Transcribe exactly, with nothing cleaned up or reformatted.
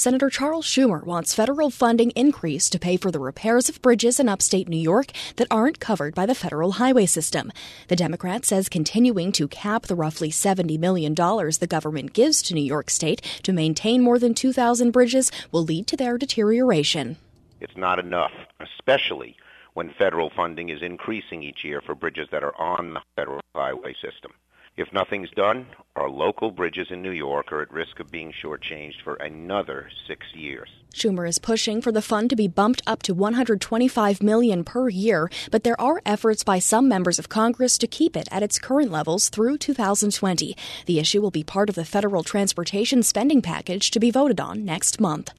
Senator Charles Schumer wants federal funding increased to pay for the repairs of bridges in upstate New York that aren't covered by the federal highway system. The Democrat says continuing to cap the roughly seventy million dollars the government gives to New York State to maintain more than two thousand bridges will lead to their deterioration. It's not enough, especially when federal funding is increasing each year for bridges that are on the federal highway system. If nothing's done, our local bridges in New York are at risk of being shortchanged for another six years. Schumer is pushing for the fund to be bumped up to one hundred twenty-five million dollars per year, but there are efforts by some members of Congress to keep it at its current levels through two thousand twenty. The issue will be part of the federal transportation spending package to be voted on next month.